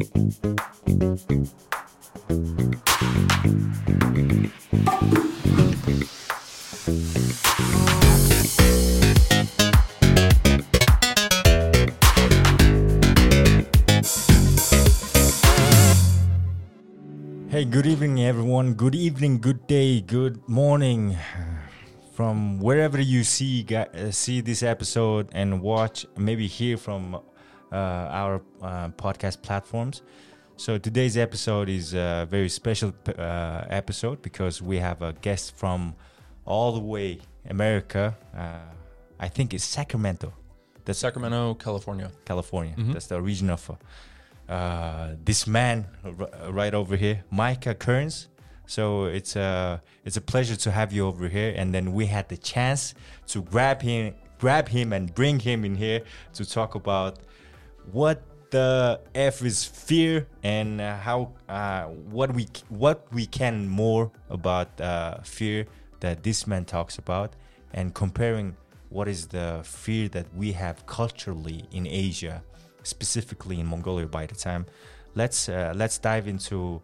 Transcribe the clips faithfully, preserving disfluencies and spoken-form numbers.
Hey, good evening, everyone. Good evening, good day, good morning, from wherever you see uh, see this episode and watch, maybe hear from uh, our uh, podcast platforms. So today's episode is a very special uh, episode because we have a guest from all the way America. Uh, I think it's Sacramento. That's Sacramento, California. California. Mm-hmm. That's the region of. Uh, Uh, this man r- right over here, Micah Kearns. So it's a it's a pleasure to have you over here. And then we had the chance to grab him, grab him, and bring him in here to talk about what the F is fear and uh, how uh, what we what we can more about uh, fear that this man talks about, and comparing what is the fear that we have culturally in Asia, specifically in Mongolia. By the time, let's uh, let's dive into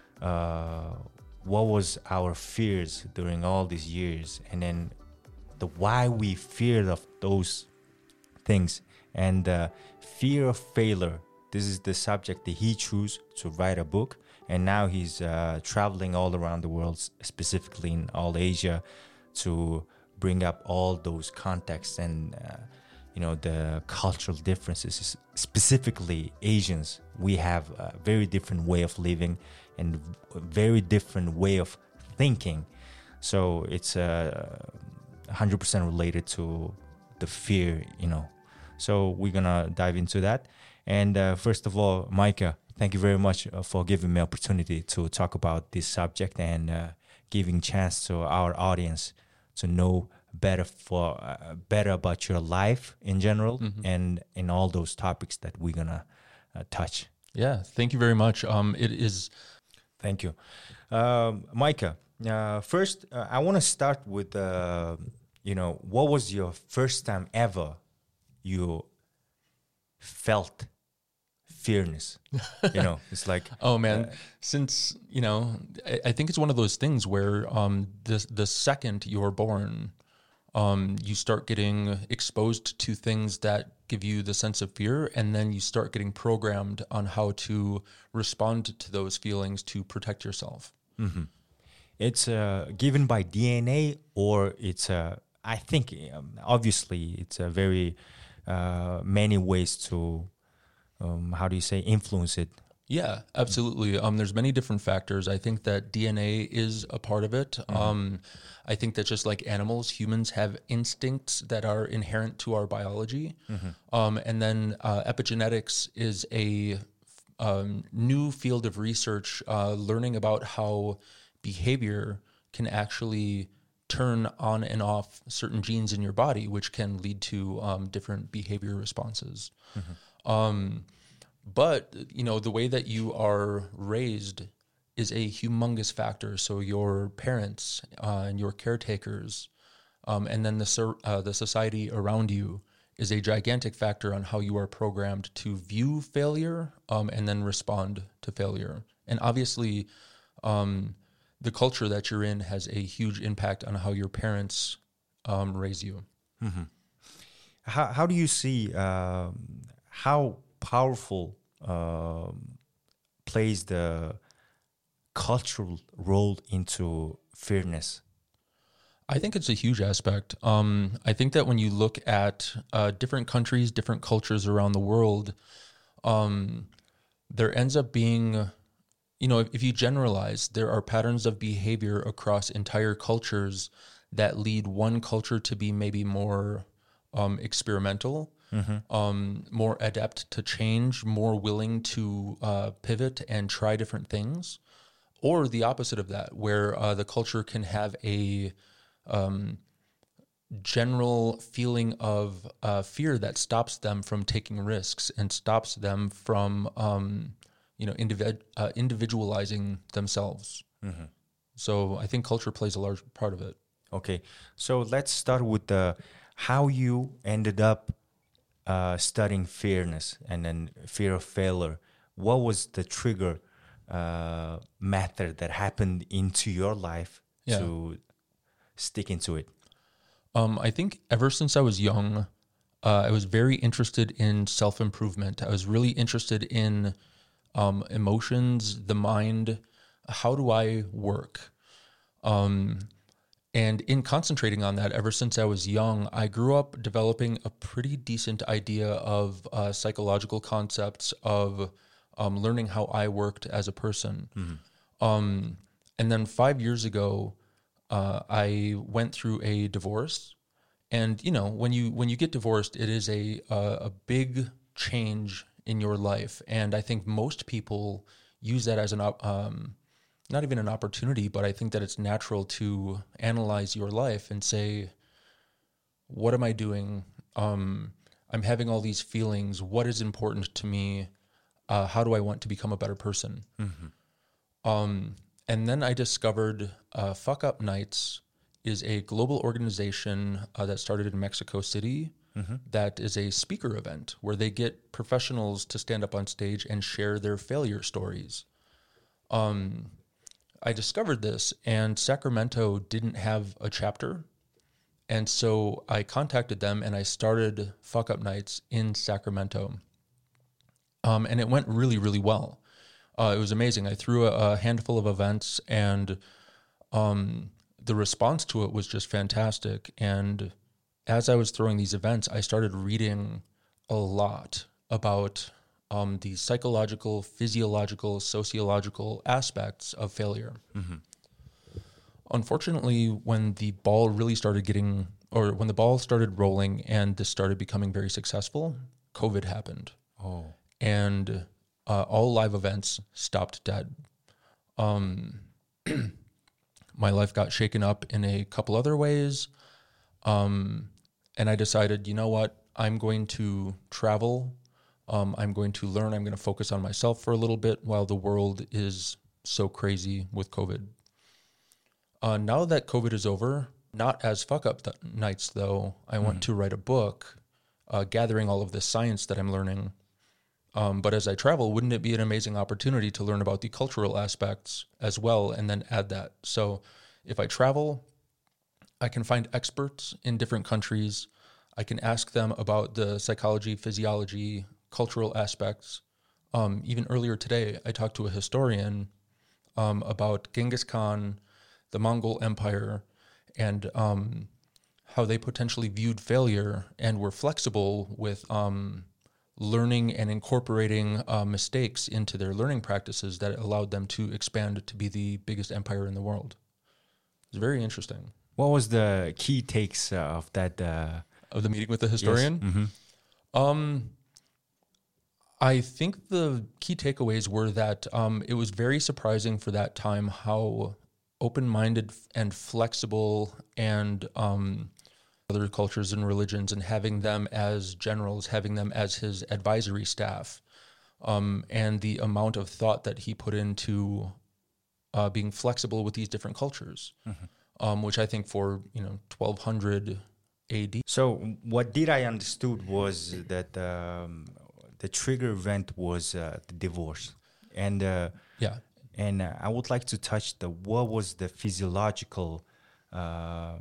uh, what was our fears during all these years, and then the why we feared of those things, and uh, fear of failure. This is the subject that he chose to write a book, and now he's uh, traveling all around the world, specifically in all Asia, to bring up all those contexts and uh, you know, the cultural differences. Specifically Asians, we have a very different way of living and a very different way of thinking. So it's uh, one hundred percent related to the fear, you know. So we're gonna dive into that. And uh, first of all, Micah, thank you very much uh, for giving me opportunity to talk about this subject and uh, giving chance to our audience to know better for uh, better about your life in general, mm-hmm. and in all those topics that we're gonna uh, touch. Yeah, thank you very much. Um, it is. Thank you, um, Micah. Uh, first, uh, I want to start with uh, you know, what was your first time ever you felt fearness? You know, it's like oh man, uh, since you know, I, I think it's one of those things where um, the the second you're born, Um, you start getting exposed to things that give you the sense of fear, and then you start getting programmed on how to respond to those feelings to protect yourself. Mm-hmm. It's uh, given by D N A, or it's uh, I think um, obviously it's a very uh, many ways to um, how do you say influence it. Yeah, absolutely. Um, there's many different factors. I think that D N A is a part of it. Mm-hmm. Um, I think that just like animals, humans have instincts that are inherent to our biology. Mm-hmm. Um, and then uh, epigenetics is a um, new field of research, uh, learning about how behavior can actually turn on and off certain genes in your body, which can lead to um, different behavior responses. Mm-hmm. Um, But, you know, the way that you are raised is a humongous factor. So your parents uh, and your caretakers, um, and then the uh, the society around you is a gigantic factor on how you are programmed to view failure um, and then respond to failure. And obviously, um, the culture that you're in has a huge impact on how your parents um, raise you. Mm-hmm. How, how do you see um, how powerful uh, plays the cultural role into fairness? I think it's a huge aspect. Um, I think that when you look at uh, different countries, different cultures around the world, um, there ends up being, you know, if, if you generalize, there are patterns of behavior across entire cultures that lead one culture to be maybe more um, experimental, mm-hmm. um, more adept to change, more willing to uh, pivot and try different things, or the opposite of that, where uh, the culture can have a um, general feeling of uh, fear that stops them from taking risks and stops them from, um, you know, individ- uh, individualizing themselves. Mm-hmm. So I think culture plays a large part of it. Okay, so let's start with the how you ended up uh, studying fairness and then fear of failure. what was the trigger uh, method that happened into your life Yeah. to stick into it? Um, I think ever since I was young, uh, I was very interested in self-improvement. I was really interested in um, emotions, the mind. How do I work? Um, and in concentrating on that, ever since I was young, I grew up developing a pretty decent idea of uh, psychological concepts, of um, learning how I worked as a person. Mm-hmm. Um, and then five years ago, uh, I went through a divorce. And you know, when you when you get divorced, it is a a, a big change in your life. And I think most people use that as an op- um, not even an opportunity, but I think that it's natural to analyze your life and say, what am I doing? Um, I'm having all these feelings. What is important to me? Uh, how do I want to become a better person? Mm-hmm. Um, and then I discovered uh, Fuck Up Nights is a global organization uh, that started in Mexico City. Mm-hmm. That is a speaker event where they get professionals to stand up on stage and share their failure stories. Um, I discovered this, and Sacramento didn't have a chapter. And so I contacted them and I started Fuck Up Nights in Sacramento. Um, and it went really, really well. Uh, it was amazing. I threw a, a handful of events, and um, the response to it was just fantastic. And as I was throwing these events, I started reading a lot about um, the psychological, physiological, sociological aspects of failure. Mm-hmm. Unfortunately, when the ball really started getting, or when the ball started rolling and this started becoming very successful, COVID happened. Oh. And uh, all live events stopped dead. Um, my life got shaken up in a couple other ways. Um, and I decided, you know what, I'm going to travel. Um, I'm going to learn. I'm going to focus on myself for a little bit while the world is so crazy with COVID. Uh, now that COVID is over, not as Fuck Up th- Nights, though, I Mm-hmm. want to write a book uh, gathering all of this science that I'm learning. Um, but as I travel, wouldn't it be an amazing opportunity to learn about the cultural aspects as well and then add that? So if I travel, I can find experts in different countries. I can ask them about the psychology, physiology, cultural aspects. Um, even earlier today, I talked to a historian um, about Genghis Khan, the Mongol Empire, and um, how they potentially viewed failure and were flexible with um, learning and incorporating uh, mistakes into their learning practices that allowed them to expand to be the biggest empire in the world. It's very interesting. What was the key takes uh, of that? Uh, Of the meeting with the historian? Yes. Mm-hmm. Um, I think the key takeaways were that um, it was very surprising for that time how open-minded and flexible and um, other cultures and religions, and having them as generals, having them as his advisory staff, um, and the amount of thought that he put into uh, being flexible with these different cultures, Mm-hmm. um, which I think for, you know, twelve hundred A D. So what did I understood was that um, the trigger event was uh, the divorce, and uh, Yeah. and uh, I would like to touch the what was the physiological uh,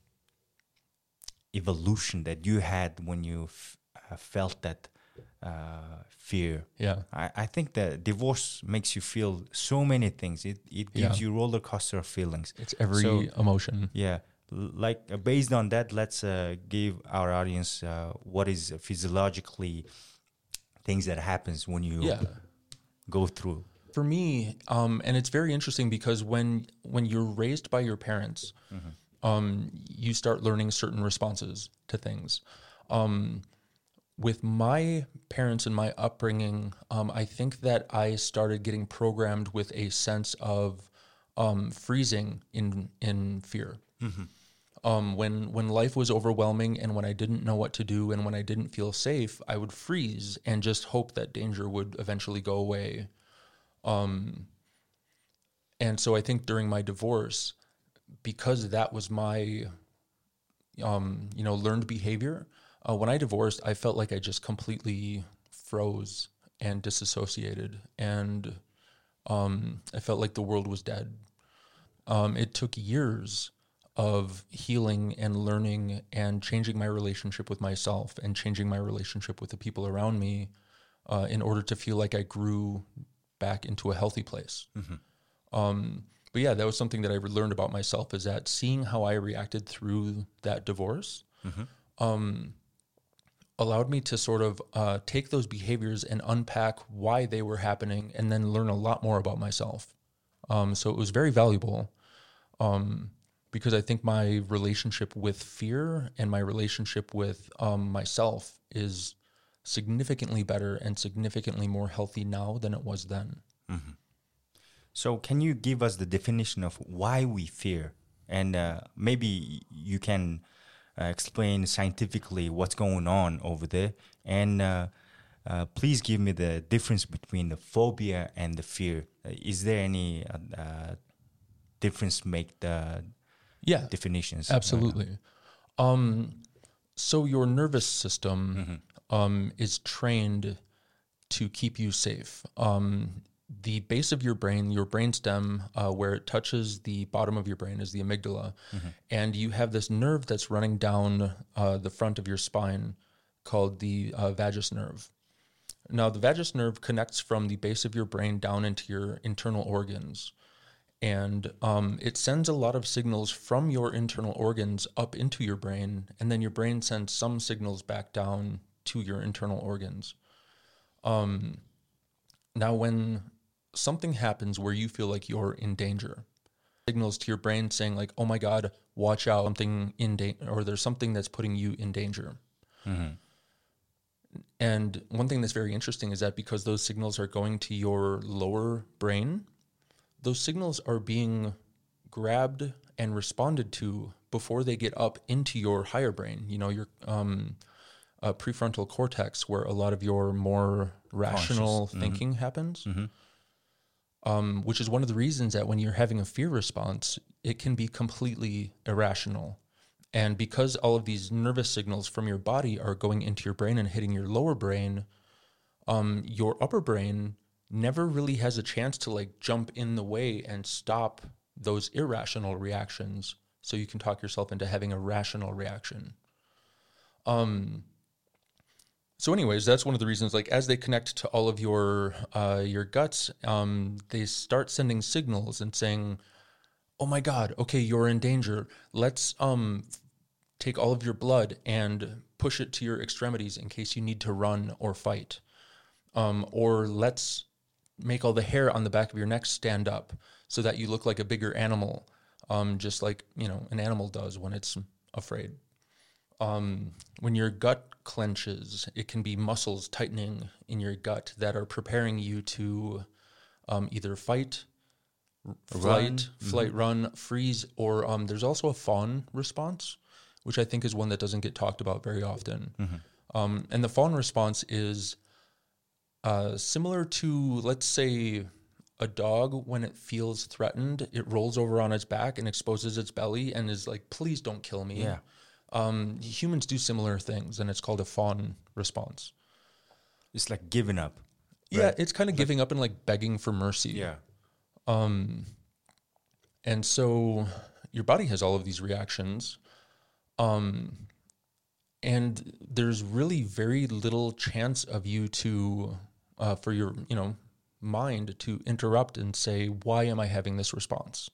evolution that you had when you f- uh, felt that uh, fear. Yeah. I, I think that divorce makes you feel so many things. It it gives Yeah. you roller coaster of feelings. It's every So, emotion. yeah, L- like uh, based on that, let's uh, give our audience uh, what is physiologically things that happens when you Yeah. go through. For me, um, and it's very interesting because when when you're raised by your parents, um, you start learning certain responses to things. Um, with my parents and my upbringing, um, I think that I started getting programmed with a sense of um, freezing in in fear. Um, when when life was overwhelming and when I didn't know what to do and when I didn't feel safe, I would freeze and just hope that danger would eventually go away. Um, and so I think during my divorce, because that was my, um, you know, learned behavior, uh, when I divorced, I felt like I just completely froze and disassociated, and um, I felt like the world was dead. Um, it took years of healing and learning and changing my relationship with myself and changing my relationship with the people around me uh, in order to feel like I grew back into a healthy place. Mm-hmm. Um, but yeah, that was something that I learned about myself, is that seeing how I reacted through that divorce mm-hmm. um, allowed me to sort of uh, take those behaviors and unpack why they were happening and then learn a lot more about myself. Um, so it was very valuable. Um, because I think my relationship with fear and my relationship with um, myself is significantly better and significantly more healthy now than it was then. Mm-hmm. So can you give us the definition of why we fear? And uh, maybe you can uh, explain scientifically what's going on over there. And uh, uh, please give me the difference between the phobia and the fear. Uh, is there any uh, uh, difference make the... Yeah, definitions? Absolutely. Um, so your nervous system mm-hmm. um, is trained to keep you safe. Um, the base of your brain, your brainstem, uh, where it touches the bottom of your brain, is the amygdala, mm-hmm. and you have this nerve that's running down uh, the front of your spine called the uh, vagus nerve. Now, the vagus nerve connects from the base of your brain down into your internal organs. And um, it sends a lot of signals from your internal organs up into your brain, and then your brain sends some signals back down to your internal organs. Um, now, when something happens where you feel like you're in danger, signals to your brain saying like, "Oh my God, watch out! Something in danger, or there's something that's putting you in danger." Mm-hmm. And one thing that's very interesting is that because those signals are going to your lower brain, those signals are being grabbed and responded to before they get up into your higher brain, you know, your um, uh, prefrontal cortex, where a lot of your more rational mm-hmm. thinking happens, mm-hmm. um, which is one of the reasons that when you're having a fear response, it can be completely irrational. And because all of these nervous signals from your body are going into your brain and hitting your lower brain, um, your upper brain never really has a chance to like jump in the way and stop those irrational reactions, so you can talk yourself into having a rational reaction. Um. So anyways, that's one of the reasons, like as they connect to all of your uh, your guts, um, they start sending signals and saying, "Oh my God, okay, you're in danger. Let's um take all of your blood and push it to your extremities in case you need to run or fight. Um, or let's make all the hair on the back of your neck stand up so that you look like a bigger animal, um, just like, you know, an animal does when it's afraid." Um, when your gut clenches, it can be muscles tightening in your gut that are preparing you to um, either fight, flight, run. flight, mm-hmm. run, freeze, or um, there's also a fawn response, which I think is one that doesn't get talked about very often. Mm-hmm. Um, and the fawn response is uh, similar to, let's say, a dog when it feels threatened, it rolls over on its back and exposes its belly and is like, "Please don't kill me." Yeah. Um, humans do similar things, and it's called a fawn response. It's like giving up. Yeah, right? it's kind of like, giving up and like begging for mercy. Yeah. Um, and so your body has all of these reactions. Um, and there's really very little chance of you to, uh, for your, you know, mind to interrupt and say, "Why am I having this response?"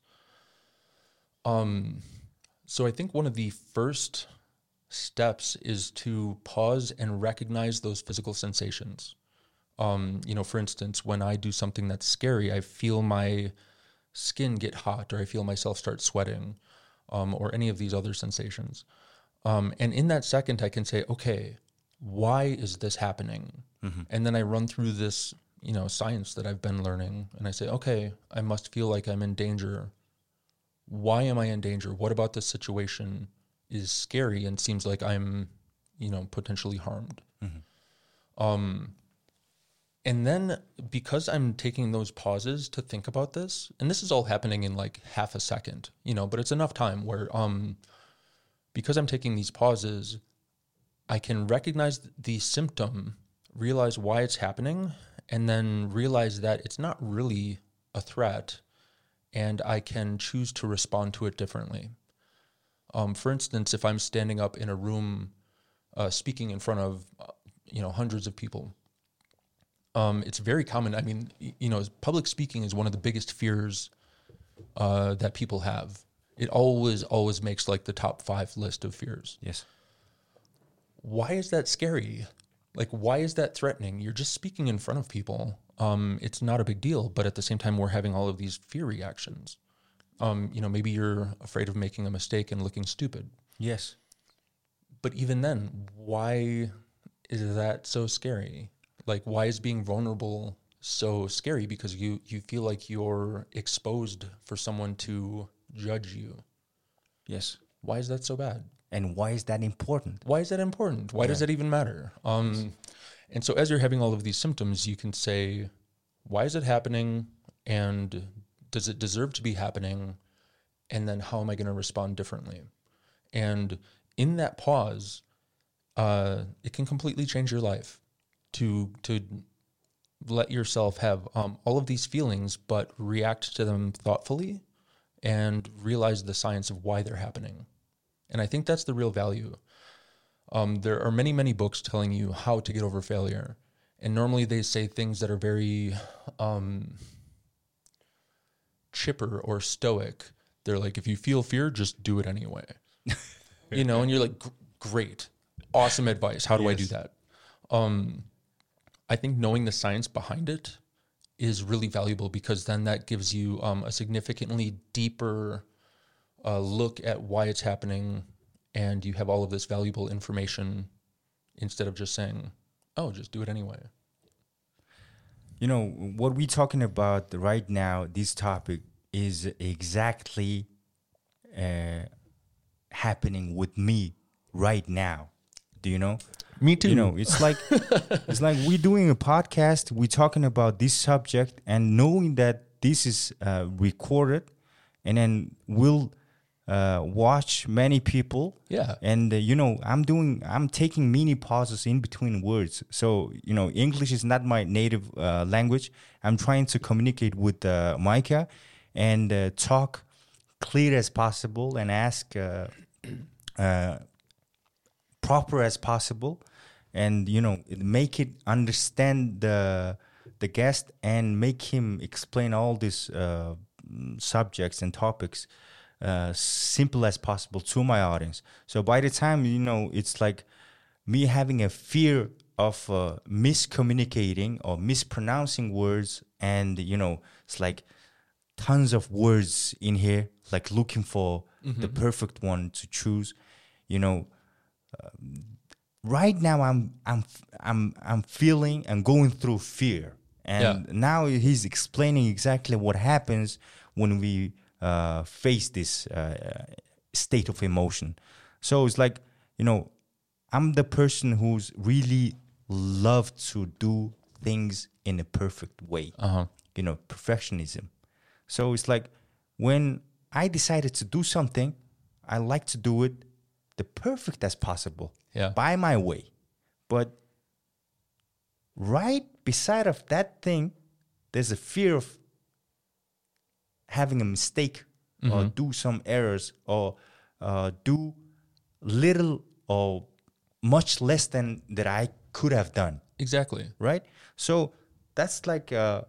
Um, so I think one of the first steps is to pause and recognize those physical sensations. Um, you know, for instance, when I do something that's scary, I feel my skin get hot, or I feel myself start sweating, um, or any of these other sensations. Um, and in that second, I can say, "Okay, why is this happening?" Mm-hmm. And then I run through this, you know, science that I've been learning, and I say, "Okay, I must feel like I'm in danger. Why am I in danger? What about this situation is scary and seems like I'm, you know, potentially harmed?" Mm-hmm. Um, and then because I'm taking those pauses to think about this, and this is all happening in like half a second, you know, but it's enough time where, um, because I'm taking these pauses, I can recognize the symptom, realize why it's happening, and then realize that it's not really a threat, and I can choose to respond to it differently. Um, for instance, if I'm standing up in a room uh, speaking in front of, uh, you know, hundreds of people, um, it's very common. I mean, y- you know, public speaking is one of the biggest fears uh, that people have. It always, always makes like the top five list of fears. Yes. Why is that scary? Like, why is that threatening? You're just speaking in front of people. Um, it's not a big deal, but at the same time, we're having all of these fear reactions. Um, you know, maybe you're afraid of making a mistake and looking stupid. Yes. But even then, why is that so scary? Like, why is being vulnerable so scary? Because you, you feel like you're exposed for someone to judge you. Yes. Why is that so bad? And why is that important? Why is that important? Why Yeah. does that even matter? Um, yes. And so as you're having all of these symptoms, you can say, why is it happening? And does it deserve to be happening? And then how am I going to respond differently? And in that pause, uh, it can completely change your life to to let yourself have um, all of these feelings, but react to them thoughtfully and realize the science of why they're happening. And I think that's the real value. Um, there are many, many books telling you how to get over failure. And normally they say things that are very um, chipper or stoic. They're like, if you feel fear, just do it anyway. You know, and you're like, great, awesome advice. How do yes. I do that? Um, I think knowing the science behind it is really valuable, because then that gives you um, a significantly deeper uh, look at why it's happening, and you have all of this valuable information instead of just saying, oh, just do it anyway. You know, what we're talking about right now, this topic is exactly uh, happening with me right now. Do you know? Me too. You know, it's like it's like we're doing a podcast, we're talking about this subject, and knowing that this is uh, recorded, and then we'll uh, watch many people. Yeah. And uh, you know, I'm doing, I'm taking mini pauses in between words. So you know, English is not my native uh, language. I'm trying to communicate with uh, Micah and uh, talk clear as possible and ask uh, uh, proper as possible. And you know, make it understand the the guest and make him explain all these uh, subjects and topics uh, simple as possible to my audience. So by the time, you know, it's like me having a fear of uh, miscommunicating or mispronouncing words, and you know, it's like tons of words in here, like looking for mm-hmm. the perfect one to choose. You know. Uh, Right now, I'm I'm I'm I'm feeling and going through fear, and yeah. now he's explaining exactly what happens when we uh, face this uh, state of emotion. So it's like, you know, I'm the person who's really loved to do things in a perfect way. Uh-huh. You know, perfectionism. So it's like when I decided to do something, I like to do it the perfect as possible. Yeah. By my way. But right beside of that thing, there's a fear of having a mistake mm-hmm. or do some errors or uh, do little or much less than that I could have done. Exactly. Right? So that's like a,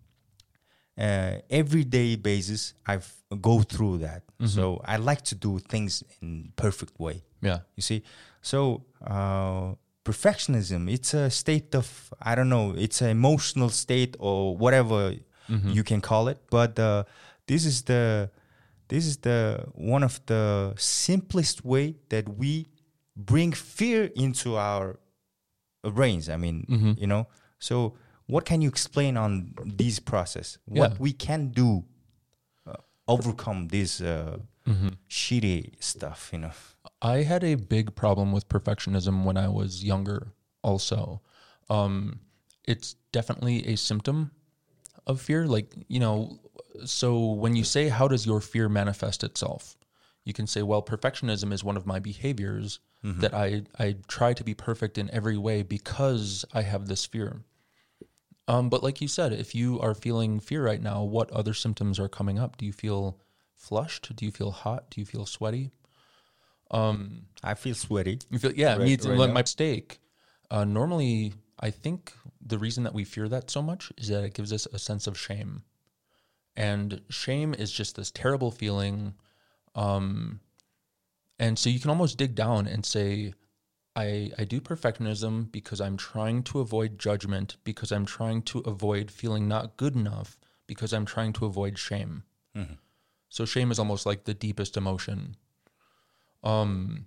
a everyday basis. I go through that. Mm-hmm. So I like to do things in perfect way. Yeah. You see? So uh, perfectionism, it's a state of, I don't know, it's an emotional state or whatever mm-hmm. you can call it. But uh, this is the this is the one of the simplest way that we bring fear into our brains. I mean, mm-hmm. you know. So what can you explain on this process? What yeah. we can do uh, overcome this uh, mm-hmm. shitty stuff, you know? I had a big problem with perfectionism when I was younger also. Um, it's definitely a symptom of fear. Like, you know, so when you say, how does your fear manifest itself? You can say, well, perfectionism is one of my behaviors mm-hmm. that I, I try to be perfect in every way because I have this fear. Um, but like you said, if you are feeling fear right now, what other symptoms are coming up? Do you feel flushed? Do you feel hot? Do you feel sweaty? Um, I feel sweaty. You feel, yeah, Right- me too. right Like now. my mistake. Uh, normally, I think the reason that we fear that so much is that it gives us a sense of shame. And shame is just this terrible feeling. Um, and so you can almost dig down and say, I, I do perfectionism because I'm trying to avoid judgment, because I'm trying to avoid feeling not good enough, because I'm trying to avoid shame. Mhm. So shame is almost like the deepest emotion. Um,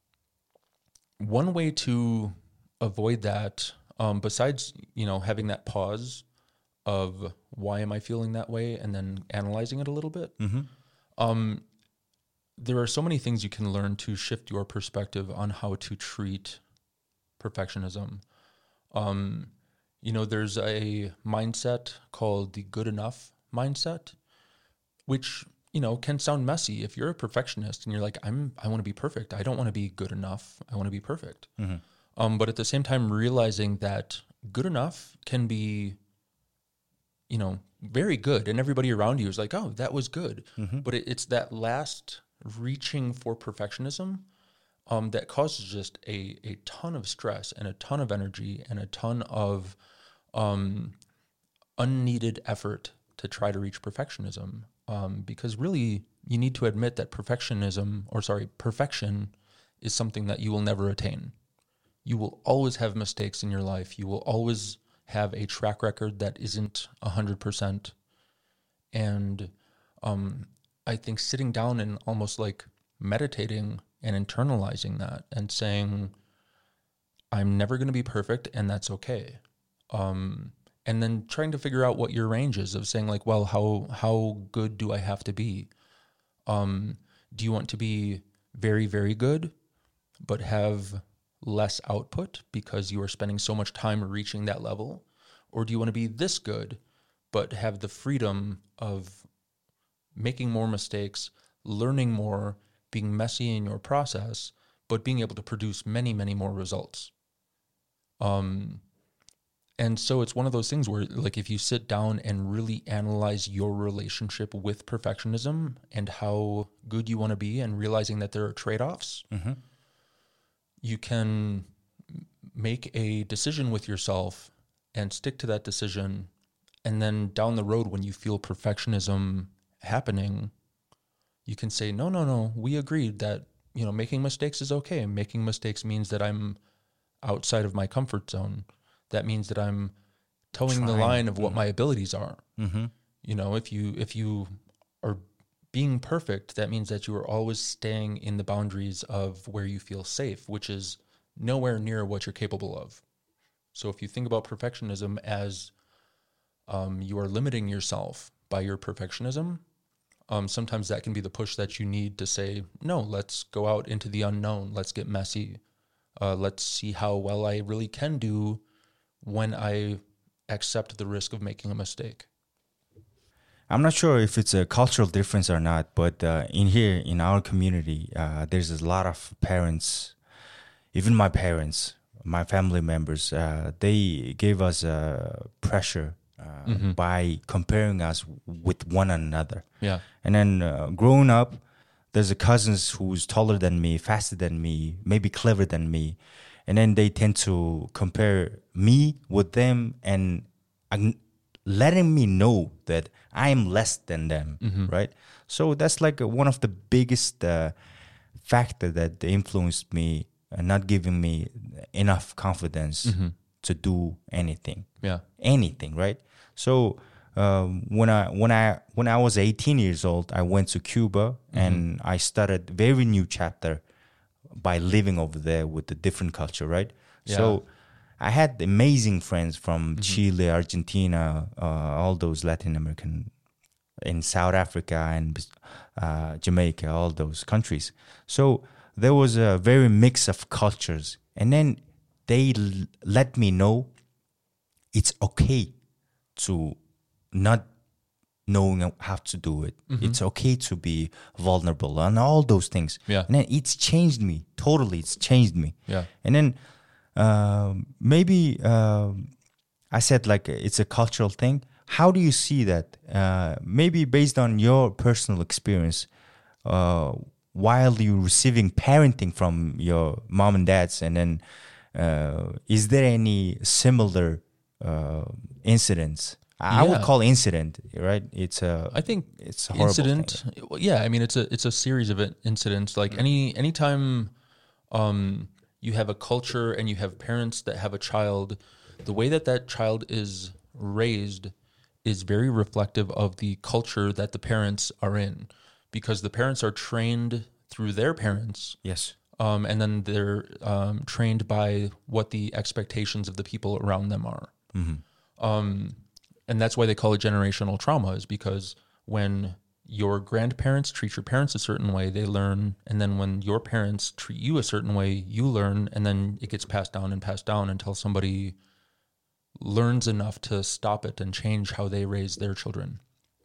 one way to avoid that, um, besides, you know, having that pause of why am I feeling that way and then analyzing it a little bit, Mhm. um, there are so many things you can learn to shift your perspective on how to treat perfectionism. Um, you know, there's a mindset called the good enough mindset, which, you know, can sound messy. If you're a perfectionist and you're like, I'm, I want to be perfect. I don't want to be good enough. I want to be perfect. Mhm. Um, but at the same time, realizing that good enough can be, you know, very good. And everybody around you is like, oh, that was good. Mhm. But it, it's that last reaching for perfectionism um, that causes just a, a ton of stress and a ton of energy and a ton of um, unneeded effort to try to reach perfectionism. Um, because really, you need to admit that perfectionism, or sorry, perfection is something that you will never attain. You will always have mistakes in your life. You will always have a track record that isn't one hundred percent. And um, I think sitting down and almost like meditating and internalizing that and saying, I'm never going to be perfect and that's okay. Um, and then trying to figure out what your range is of saying like, well, how, how good do I have to be? Um, do you want to be very, very good, but have less output because you are spending so much time reaching that level? Or do you want to be this good, but have the freedom of making more mistakes, learning more, being messy in your process, but being able to produce many, many more results? Um, and so it's one of those things where, like, if you sit down and really analyze your relationship with perfectionism and how good you want to be, and realizing that there are trade-offs, Mhm. you can make a decision with yourself and stick to that decision. And then down the road, when you feel perfectionism happening, you can say, no, no, no, we agreed that, you know, making mistakes is okay. Making mistakes means that I'm outside of my comfort zone. That means that I'm towing the Trying. line of what my abilities are. Mhm. You know, if you if you are being perfect, that means that you are always staying in the boundaries of where you feel safe, which is nowhere near what you're capable of. So if you think about perfectionism as um, you are limiting yourself by your perfectionism, um, sometimes that can be the push that you need to say, no, let's go out into the unknown. Let's get messy. Uh, let's see how well I really can do when I accept the risk of making a mistake. I'm not sure if it's a cultural difference or not, but uh, in here, in our community, uh, there's a lot of parents, even my parents, my family members, uh, they gave us uh, pressure uh, Mm-hmm. by comparing us with one another. Yeah. And then uh, growing up, there's a cousins who's taller than me, faster than me, maybe clever than me. And then they tend to compare me with them and ag- letting me know that I am less than them, Mm-hmm. right? So that's like uh, one of the biggest uh, factor that influenced me, uh, not giving me enough confidence Mm-hmm. to do anything, Yeah. anything, right? So um, when I when I when I was eighteen years old, I went to Cuba and I started very new chapter by living over there with a different culture, right? Yeah. So I had amazing friends from Chile, Argentina, uh, all those Latin American, in South Africa and uh, Jamaica, all those countries. So there was a very mix of cultures, and then they l- let me know it's okay to not knowing how to do it. It's okay to be vulnerable and all those things. Yeah. And then it's changed me totally. It's changed me. Yeah. And then um maybe um I said like it's a cultural thing. How do you see that? Uh, maybe based on your personal experience, uh, while you receiving parenting from your mom and dads, and then uh, is there any similar uh, incidents? I Yeah. would call incident, right? It's a. I think it's a horrible incident. thing. well, Yeah, I mean it's a it's a series of in- incidents. Like any anytime um, you have a culture and you have parents that have a child, the way that that child is raised is very reflective of the culture that the parents are in, because the parents are trained through their parents. Yes. Um, and then they're um, trained by what the expectations of the people around them are. Mm-hmm. Um, and that's why they call it generational trauma, is because when your grandparents treat your parents a certain way, they learn. And then when your parents treat you a certain way, you learn. And then it gets passed down and passed down until somebody learns enough to stop it and change how they raise their children.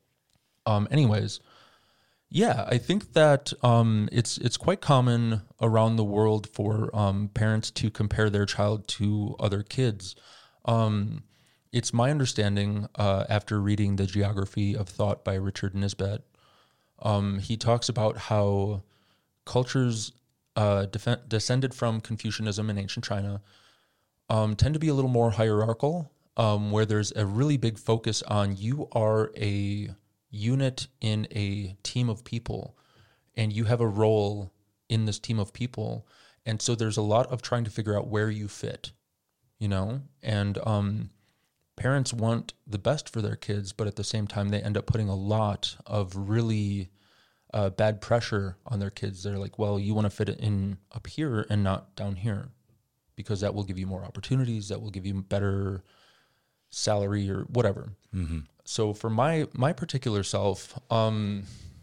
Um, anyways, yeah, I think that um, it's it's quite common around the world for um, parents to compare their child to other kids. Um, it's my understanding, uh, after reading The Geography of Thought by Richard Nisbett, um, he talks about how cultures uh, def- descended from Confucianism in ancient China um, tend to be a little more hierarchical, um, where there's a really big focus on you are a unit in a team of people, and you have a role in this team of people. And so there's a lot of trying to figure out where you fit, you know, and um, parents want the best for their kids, but at the same time, they end up putting a lot of really uh, bad pressure on their kids. They're like, well, you want to fit it in up here and not down here, because that will give you more opportunities, that will give you better salary or whatever. Mm-hmm. So for my my particular self, um,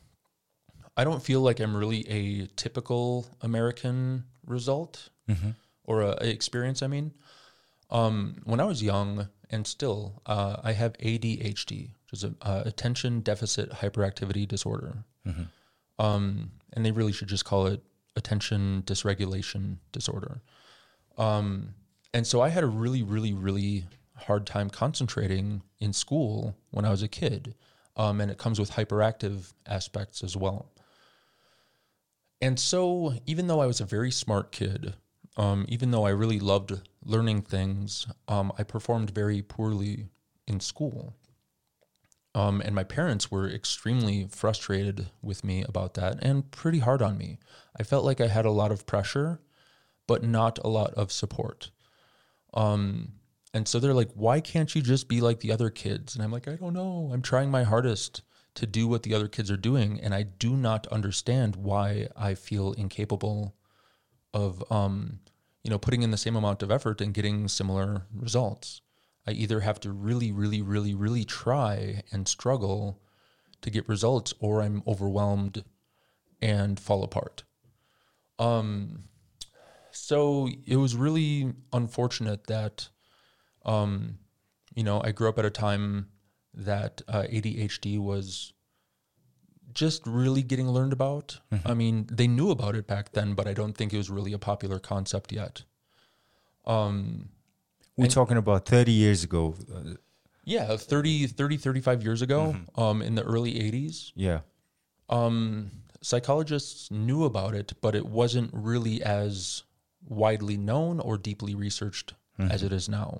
I don't feel like I'm really a typical American result Mm-hmm. or a, a experience. I mean, um, when I was young, and still, uh, I have A D H D, which is a uh, attention deficit hyperactivity disorder, Mm-hmm. um, and they really should just call it attention dysregulation disorder. Um, and so I had a really, really, really hard time concentrating in school when I was a kid. Um, and it comes with hyperactive aspects as well. And so even though I was a very smart kid, um, even though I really loved learning things, um, I performed very poorly in school. Um, and my parents were extremely frustrated with me about that and pretty hard on me. I felt like I had a lot of pressure, but not a lot of support. Um, and so they're like, why can't you just be like the other kids? And I'm like, I don't know. I'm trying my hardest to do what the other kids are doing. And I do not understand why I feel incapable of, um, you know, putting in the same amount of effort and getting similar results. I either have to really, really, really, really try and struggle to get results, or I'm overwhelmed and fall apart. Um, so it was really unfortunate that, um, you know, I grew up at a time that uh, A D H D was just really getting learned about. Mm-hmm. I mean, they knew about it back then, but I don't think it was really a popular concept yet. Um, We're talking about thirty years ago. Uh, yeah, thirty, thirty, thirty-five years ago, mm-hmm. um, in the early eighties. Yeah. Um, psychologists knew about it, but it wasn't really as widely known or deeply researched mm-hmm. as it is now.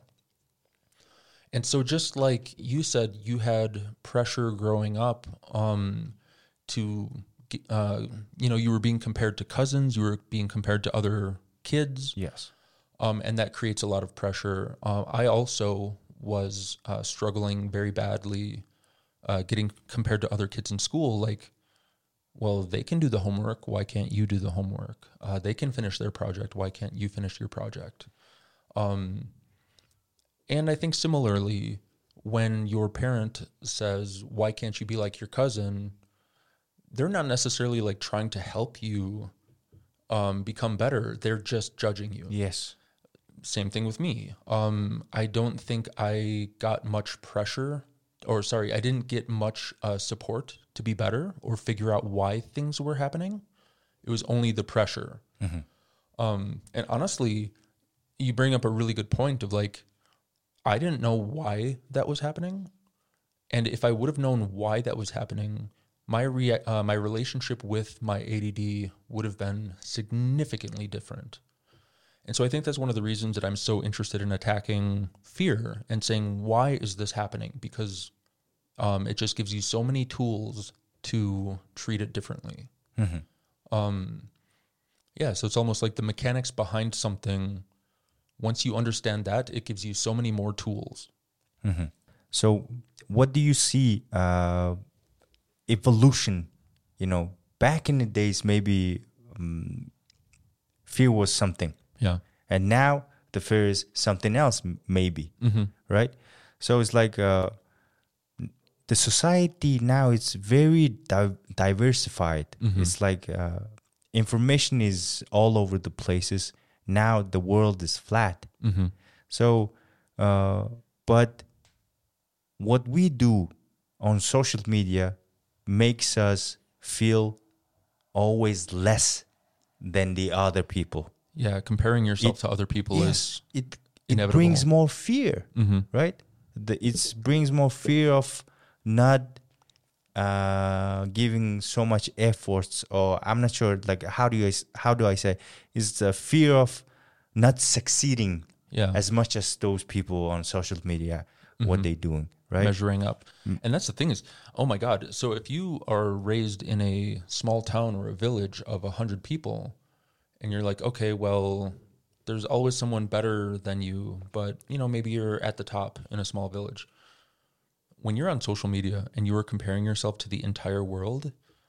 And so just like you said, you had pressure growing up um, to, uh, you know, you were being compared to cousins, you were being compared to other kids. Yes. Um, and that creates a lot of pressure. Uh, I also was uh, struggling very badly uh, getting compared to other kids in school. Like, well, they can do the homework. Why can't you do the homework? Uh, they can finish their project. Why can't you finish your project? Um, and I think similarly, when your parent says, why can't you be like your cousin? They're not necessarily like trying to help you um, become better. They're just judging you. Yes. Same thing with me. Um, I don't think I got much pressure, or sorry, I didn't get much uh, support to be better or figure out why things were happening. It was only the pressure. Mm-hmm. Um, and honestly, you bring up a really good point of like, I didn't know why that was happening. And if I would have known why that was happening, my rea- uh, my relationship with my A D D would have been significantly different. And so I think that's one of the reasons that I'm so interested in attacking fear and saying, why is this happening? Because um, it just gives you so many tools to treat it differently. Mm-hmm. Um, yeah, so it's almost like the mechanics behind something. Once you understand that, it gives you so many more tools. Mm-hmm. So what do you see uh, evolution, you know, back in the days, maybe um, fear was something. Yeah. And now the fear is something else, m- maybe, Mm-hmm. right? So it's like uh, the society now is very di- diversified. Mm-hmm. It's like uh, information is all over the places. Now the world is flat. Mm-hmm. So, uh, but what we do on social media makes us feel always less than the other people. Yeah, comparing yourself It- to other people Yes, is it it inevitable. brings more fear, Mm-hmm. right? The, it brings more fear of not uh, giving so much efforts, or I'm not sure. Like how do you how do I say? Is the fear of not succeeding Yeah. as much as those people on social media, what Mhm. they doing, right? Measuring up. And that's the thing is, oh my God. So if you are raised in a small town or a village of a hundred people and you're like, okay, well, there's always someone better than you, but you know, maybe you're at the top in a small village. When you're on social media and you are comparing yourself to the entire world,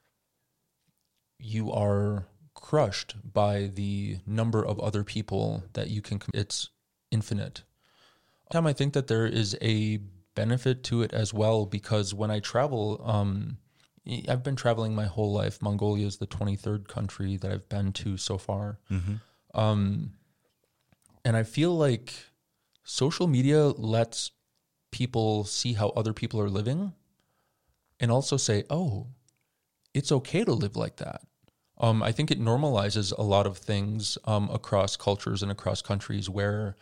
you are crushed by the number of other people that you can, com- it's infinite. Time I think that there is a benefit to it as well, because when I travel, um, I've been traveling my whole life. Mongolia is the twenty-third country that I've been to so far. Mm-hmm. Um, and I feel like social media lets people see how other people are living and also say, oh, it's okay to live like that. Um, I think it normalizes a lot of things um, across cultures and across countries where,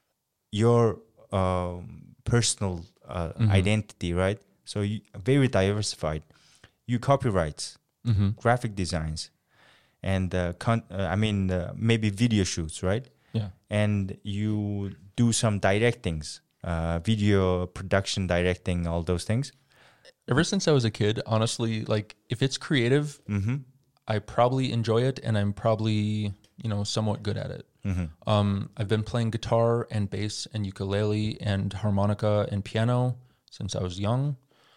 Your um, personal uh, Mhm. identity, right? So you, very diversified. You copyrights, mm-hmm, graphic designs, and uh, con- uh, I mean uh, maybe video shoots, right? yeah, And you do some directings, uh, video production, directing, all those things. ever since I was a kid, honestly, like if it's creative, Mm-hmm. I probably enjoy it and I'm probably, you know, somewhat good at it. Mm-hmm. Um, I've been playing guitar and bass and ukulele and harmonica and piano since I was young.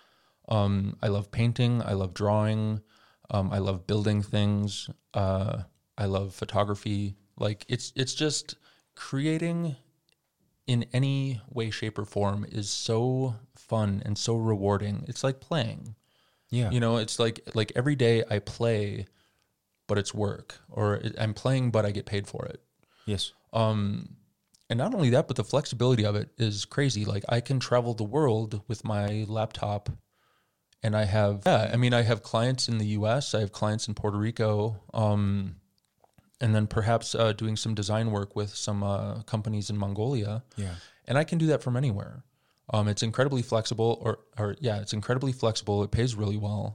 Um, I love painting. I love drawing. Um, I love building things. Uh, I love photography. Like it's it's just creating in any way, shape, or form is so fun and so rewarding. It's like playing. Yeah. You know, it's like like every day I play, but it's work, or it, I'm playing, but I get paid for it. Yes. Um, and not only that, but the flexibility of it is crazy. Like I can travel the world with my laptop, and I have, yeah, I mean, I have clients in the U S, I have clients in Puerto Rico, um, and then perhaps uh, doing some design work with some uh, companies in Mongolia. Yeah. And I can do that from anywhere. Um, it's incredibly flexible, or, or yeah, it's incredibly flexible. It pays really well,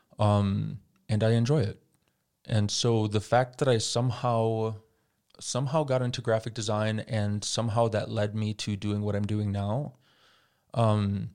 um, and I enjoy it. And so the fact that I somehow somehow got into graphic design and somehow that led me to doing what I'm doing now, um,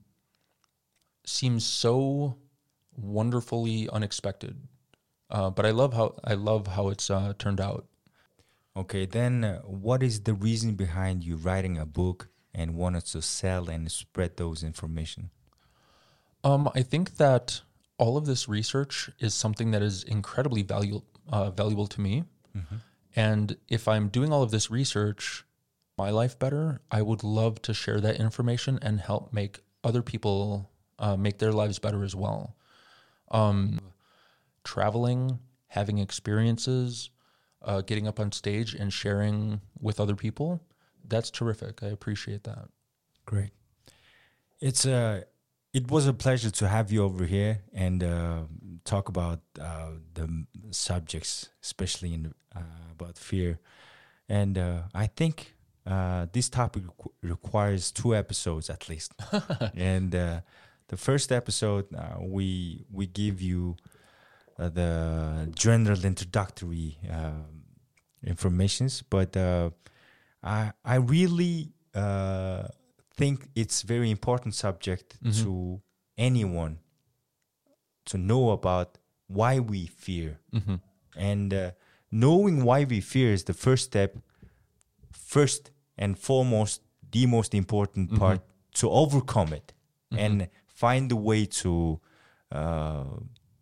seems so wonderfully unexpected. Uh, but I love how I love how it's uh, turned out. Okay. Then, uh, what is the reason behind you writing a book and wanted to sell and spread those information? Um, I think that all of this research is something that is incredibly valuable uh, valuable to me. Mm-hmm. And if I'm doing all of this research, my life better, I would love to share that information and help make other people uh, make their lives better as well. Um, traveling, having experiences, uh, getting up on stage and sharing with other people, that's terrific. I appreciate that. Great. It's a. It was a pleasure to have you over here and uh, talk about uh, the m- subjects, especially in uh, about fear. And uh, I think uh, this topic requ- requires two episodes at least. And uh, the first episode, uh, we we give you uh, the general introductory uh, informations, but uh, I I really uh, think it's very important subject Mhm. to anyone to know about why we fear. Mhm. And uh, knowing why we fear is the first step, first and foremost, the most important Mhm. part to overcome it Mhm. and find a way to uh,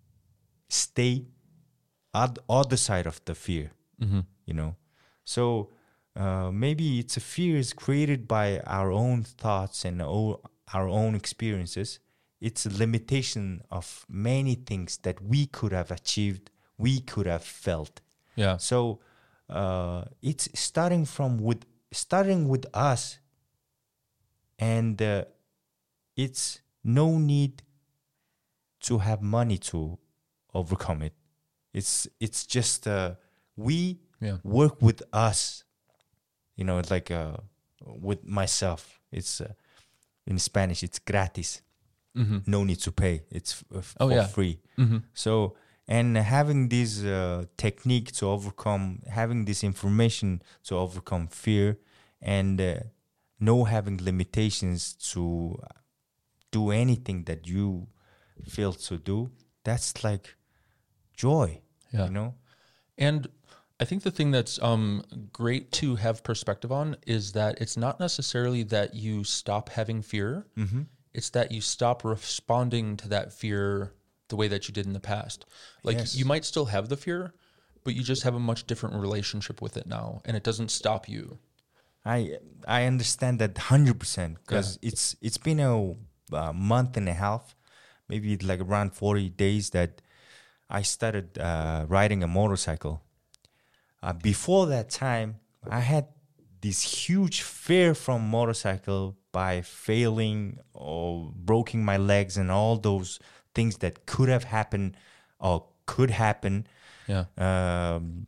stay at the other side of the fear, Mhm. you know. So uh, maybe it's a fear is created by our own thoughts and o- our own experiences. It's a limitation of many things that we could have achieved, we could have felt. Yeah. So uh, it's starting from with starting with us, and uh, it's no need to have money to overcome it. It's it's just uh, we Yeah. work with us. You know, it's like uh, with myself. It's uh, in Spanish. It's gratis. Mhm. No need to pay. It's f- f- Oh, for yeah. free. Mhm. So, and having this uh, technique to overcome, having this information to overcome fear, and uh, no having limitations to do anything that you feel to do, that's like joy, Yeah. you know? And I think the thing that's um, great to have perspective on is that it's not necessarily that you stop having fear. Mm-hmm. It's that you stop responding to that fear the way that you did in the past. Like Yes. you might still have the fear, but you just have a much different relationship with it now, and it doesn't stop you. I I understand that one hundred percent because it's it's been a uh, month and a half, maybe like around forty days that I started uh, riding a motorcycle. Uh, before that time, I had this huge fear from motorcycle by failing or breaking my legs and all those things that could have happened or could happen. Yeah. Um,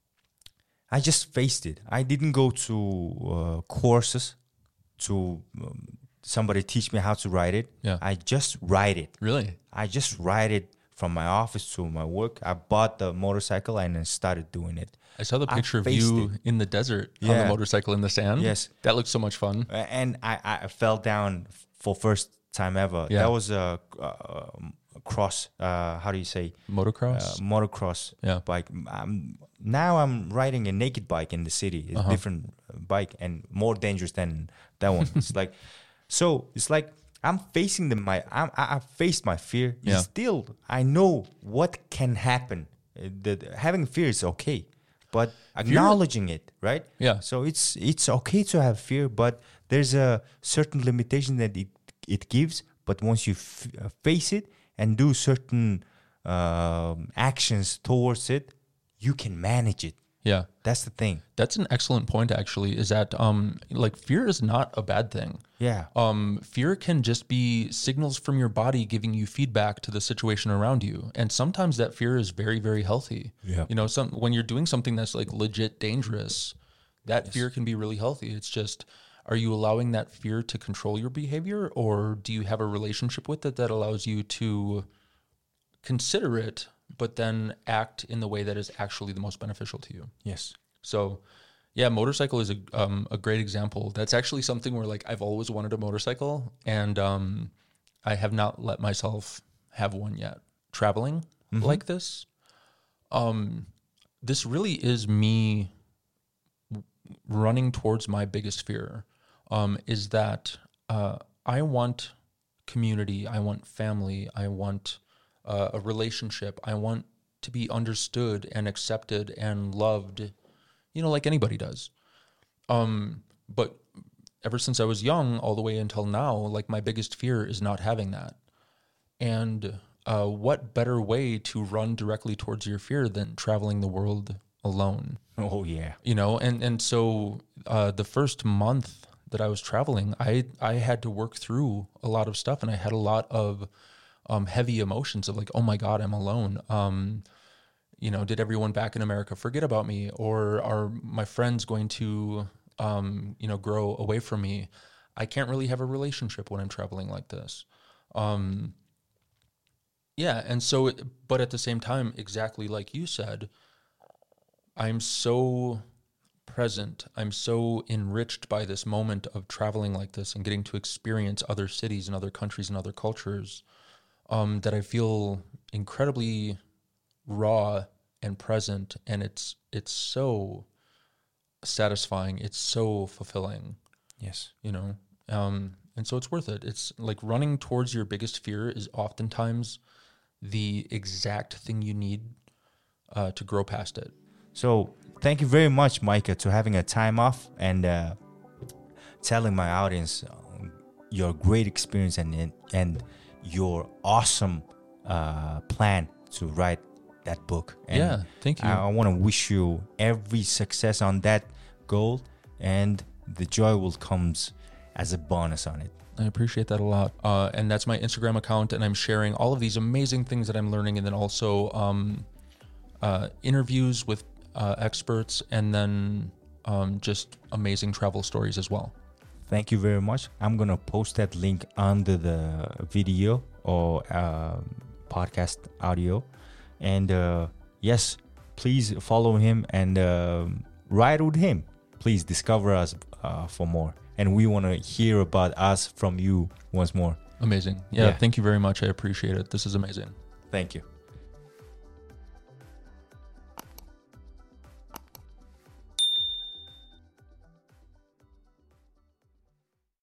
I just faced it. I didn't go to uh, courses to um, somebody teach me how to ride it. Yeah. I just ride it. Really? I just ride it from my office to my work. I bought the motorcycle and then started doing it. I saw the I picture of faced you it. in the desert on the Yeah. motorcycle in the sand. Yes. That looks so much fun. Uh, and I, I fell down f- for first time ever. Yeah. That was a, a, a cross. Uh, how do you say? Motocross? Uh, motocross Yeah. bike. Um, now I'm riding a naked bike in the city. It's Uh-huh. a different uh, bike and more dangerous than that one. It's like, so it's like I'm facing the my I'm, I I faced my fear. Yeah. Still, I know what can happen. Uh, The, the- having fear is okay, but acknowledging it, right? Yeah. So it's it's okay to have fear, but there's a certain limitation that it it gives. But once you f- uh, face it and do certain um, actions towards it, you can manage it. Yeah. That's the thing. That's an excellent point, actually, is that um, like fear is not a bad thing. Yeah. Um, fear can just be signals from your body giving you feedback to the situation around you. And sometimes that fear is very, very healthy. Yeah. You know, some when you're doing something that's like legit dangerous, that fear can be really healthy. It's just, are you allowing that fear to control your behavior, or do you have a relationship with it that allows you to consider it, but then act in the way that is actually the most beneficial to you? Yes. So, yeah, motorcycle is a um, a great example. That's actually something where like I've always wanted a motorcycle, and um, I have not let myself have one yet. Traveling like this, um, this really is me running towards my biggest fear. Um, is that uh, I want community, I want family, I want uh, a relationship, I want to be understood and accepted and loved, you know, like anybody does. Um, but ever since I was young, all the way until now, like my biggest fear is not having that. And uh, what better way to run directly towards your fear than traveling the world alone? Oh yeah. You know, and and so uh, the first month that I was traveling, I I had to work through a lot of stuff, and I had a lot of um, heavy emotions of like, oh my God, I'm alone. Um, you know, did everyone back in America forget about me, or are my friends going to um, you know, grow away from me, I can't really have a relationship when I'm traveling like this. Um, yeah. And so, it, but at the same time, exactly like you said, I'm so present. I'm so enriched by this moment of traveling like this and getting to experience other cities and other countries and other cultures, um, that I feel incredibly raw and present. And it's, it's so satisfying. It's so fulfilling. Yes. You know? Um, and so it's worth it. It's like running towards your biggest fear is oftentimes the exact thing you need uh, to grow past it. So thank you very much, Micah, to having a time off and uh, telling my audience uh, your great experience and and your awesome uh, plan to write that book. And yeah, thank you. I, I want to wish you every success on that goal, and the joy will comes as a bonus on it. I appreciate that a lot. Uh, and that's my Instagram account, and I'm sharing all of these amazing things that I'm learning, and then also um, uh, interviews with uh, experts, and then um, just amazing travel stories as well. Thank you very much. I'm going to post that link under the video or uh, podcast audio. And uh, yes, please follow him and uh, ride with him. Please discover us uh, for more. And we want to hear about us from you once more. Amazing. Yeah, Yeah. thank you very much. I appreciate it. This is amazing. Thank you.